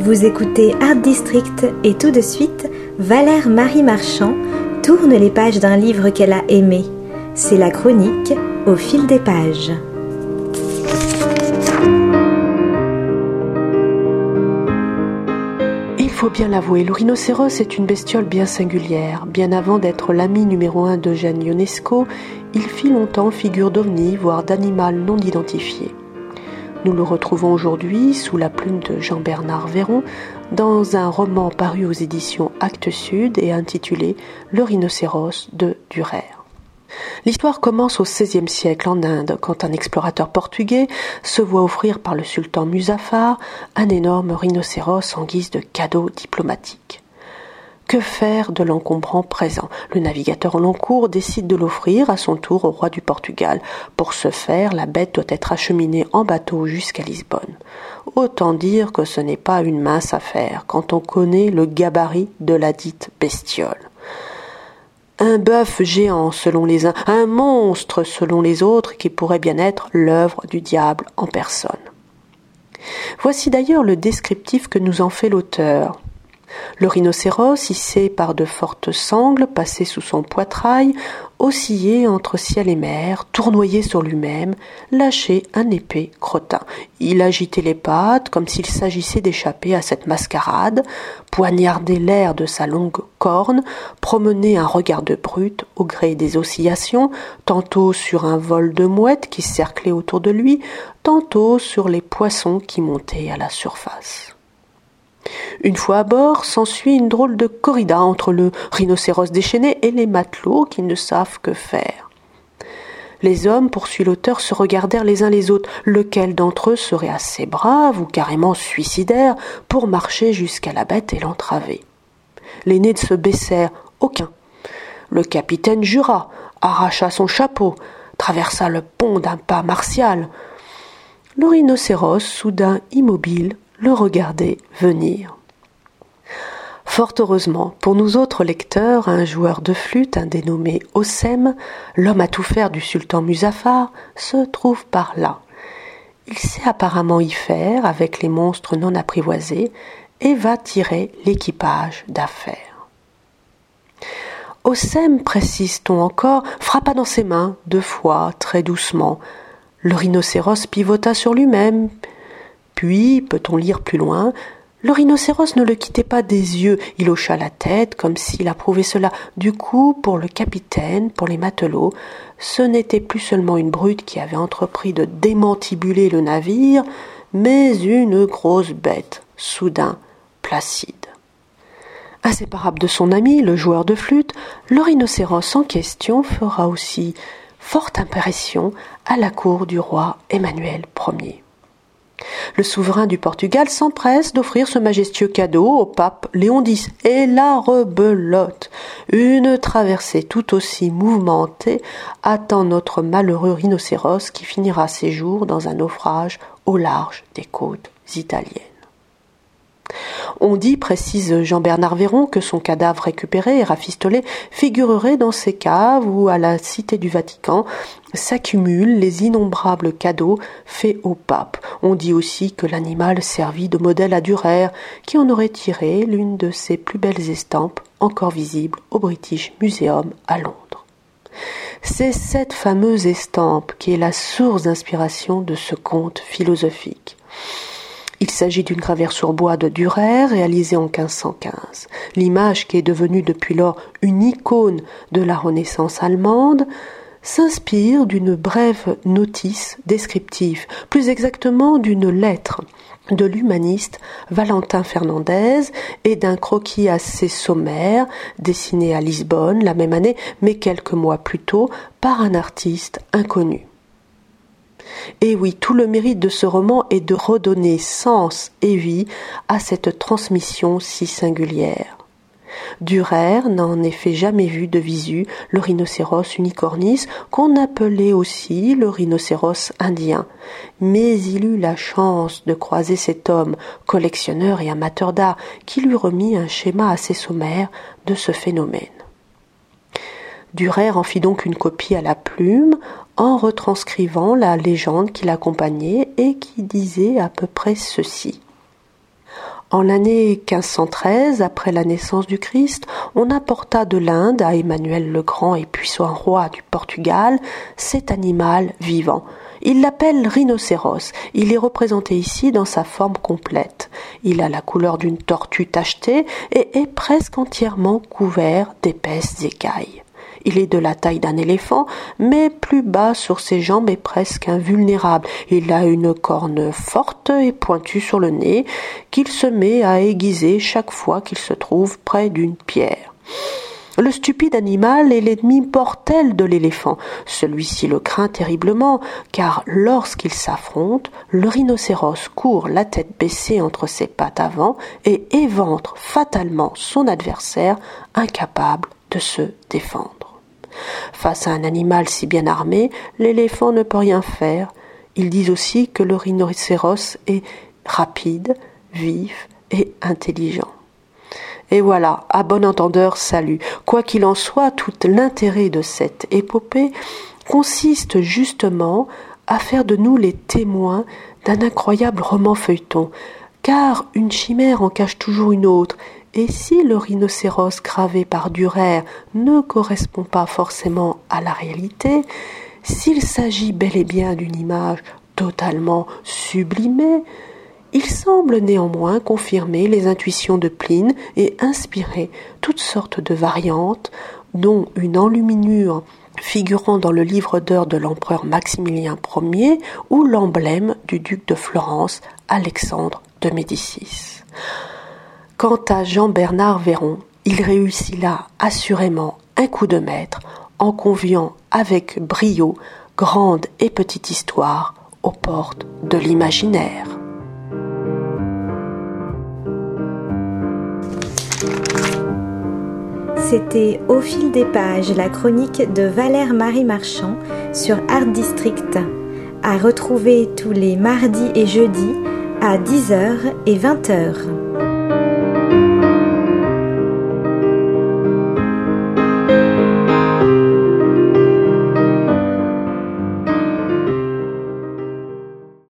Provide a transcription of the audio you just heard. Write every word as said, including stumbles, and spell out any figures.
Vous écoutez Art District et tout de suite, Valère Marie Marchand tourne les pages d'un livre qu'elle a aimé. C'est la chronique Au fil des pages. Il faut bien l'avouer, le rhinocéros est une bestiole bien singulière. Bien avant d'être l'ami numéro un d'Eugène Ionesco, il fit longtemps figure d'ovni, voire d'animal non identifié. Nous le retrouvons aujourd'hui sous la plume de Jean-Bernard Verron dans un roman paru aux éditions Actes Sud et intitulé Le rhinocéros de Dürer. L'histoire commence au seizième siècle en Inde, quand un explorateur portugais se voit offrir par le sultan Muzaffar un énorme rhinocéros en guise de cadeau diplomatique. Que faire de l'encombrant présent ? Le navigateur au long cours décide de l'offrir à son tour au roi du Portugal. Pour ce faire, la bête doit être acheminée en bateau jusqu'à Lisbonne. Autant dire que ce n'est pas une mince affaire quand on connaît le gabarit de la dite bestiole. Un bœuf géant selon les uns, un monstre selon les autres qui pourrait bien être l'œuvre du diable en personne. Voici d'ailleurs le descriptif que nous en fait l'auteur. Le rhinocéros, hissé par de fortes sangles passées sous son poitrail, oscillait entre ciel et mer, tournoyait sur lui-même, lâchait un épais crottin. Il agitait les pattes comme s'il s'agissait d'échapper à cette mascarade, poignardait l'air de sa longue corne, promenait un regard de brute au gré des oscillations, tantôt sur un vol de mouettes qui cerclait autour de lui, tantôt sur les poissons qui montaient à la surface. Une fois à bord, s'ensuit une drôle de corrida entre le rhinocéros déchaîné et les matelots qui ne savent que faire. Les hommes, poursuit l'auteur, se regardèrent les uns les autres. Lequel d'entre eux serait assez brave ou carrément suicidaire pour marcher jusqu'à la bête et l'entraver ? Les nez se baissèrent. Aucun. Le capitaine jura, arracha son chapeau, traversa le pont d'un pas martial. Le rhinocéros, soudain immobile, le regardait venir. Fort heureusement, pour nous autres lecteurs, un joueur de flûte, un dénommé Hossem, l'homme à tout faire du sultan Muzaffar, se trouve par là. Il sait apparemment y faire avec les monstres non apprivoisés et va tirer l'équipage d'affaires. Hossem, précise-t-on encore, frappa dans ses mains, deux fois, très doucement. Le rhinocéros pivota sur lui-même. Puis, peut-on lire plus loin, le rhinocéros ne le quittait pas des yeux, il hocha la tête comme s'il approuvait cela. Du coup, pour le capitaine, pour les matelots, ce n'était plus seulement une brute qui avait entrepris de démantibuler le navire, mais une grosse bête, soudain placide. Inséparable de son ami, le joueur de flûte, le rhinocéros en question fera aussi forte impression à la cour du roi Emmanuel Ier. Le souverain du Portugal s'empresse d'offrir ce majestueux cadeau au pape Léon X et la rebelote. Une traversée tout aussi mouvementée attend notre malheureux rhinocéros qui finira ses jours dans un naufrage au large des côtes italiennes. On dit, précise Jean-Bernard Verron, que son cadavre récupéré et rafistolé figurerait dans ces caves où, à la Cité du Vatican, s'accumulent les innombrables cadeaux faits au pape. On dit aussi que l'animal servit de modèle à Dürer, qui en aurait tiré l'une de ses plus belles estampes, encore visible au British Museum à Londres. C'est cette fameuse estampe qui est la source d'inspiration de ce conte philosophique. Il s'agit d'une gravure sur bois de Dürer réalisée en quinze cent quinze. L'image, qui est devenue depuis lors une icône de la Renaissance allemande, s'inspire d'une brève notice descriptive, plus exactement d'une lettre de l'humaniste Valentin Fernandez et d'un croquis assez sommaire dessiné à Lisbonne la même année, mais quelques mois plus tôt, par un artiste inconnu. Et oui, tout le mérite de ce roman est de redonner sens et vie à cette transmission si singulière. Dürer n'a en effet jamais vu de visu le rhinocéros unicornis, qu'on appelait aussi le rhinocéros indien, mais il eut la chance de croiser cet homme, collectionneur et amateur d'art, qui lui remit un schéma assez sommaire de ce phénomène. Dürer en fit donc une copie à la plume, en retranscrivant la légende qui l'accompagnait et qui disait à peu près ceci. En l'année quinze cent treize, après la naissance du Christ, on apporta de l'Inde à Emmanuel le Grand et puissant roi du Portugal cet animal vivant. Il l'appelle rhinocéros. Il est représenté ici dans sa forme complète. Il a la couleur d'une tortue tachetée et est presque entièrement couvert d'épaisses écailles. Il est de la taille d'un éléphant, mais plus bas sur ses jambes et presque invulnérable. Il a une corne forte et pointue sur le nez, qu'il se met à aiguiser chaque fois qu'il se trouve près d'une pierre. Le stupide animal est l'ennemi mortel de l'éléphant. Celui-ci le craint terriblement, car lorsqu'il s'affronte, le rhinocéros court la tête baissée entre ses pattes avant et éventre fatalement son adversaire, incapable de se défendre. Face à un animal si bien armé, l'éléphant ne peut rien faire. Ils disent aussi que le rhinocéros est rapide, vif et intelligent. Et voilà, à bon entendeur, salut. Quoi qu'il en soit, tout l'intérêt de cette épopée consiste justement à faire de nous les témoins d'un incroyable roman feuilleton, car une chimère en cache toujours une autre, et si le rhinocéros gravé par Durer ne correspond pas forcément à la réalité, s'il s'agit bel et bien d'une image totalement sublimée, il semble néanmoins confirmer les intuitions de Pline et inspirer toutes sortes de variantes, dont une enluminure figurant dans le livre d'heures de l'empereur Maximilien Ier ou l'emblème du duc de Florence, Alexandre de Médicis. Quant à Jean-Bernard Véron, il réussit là assurément un coup de maître en conviant avec brio grande et petite histoire aux portes de l'imaginaire. C'était Au fil des pages, la chronique de Valère-Marie Marchand sur Art District, à retrouver tous les mardis et jeudis à dix heures et vingt heures.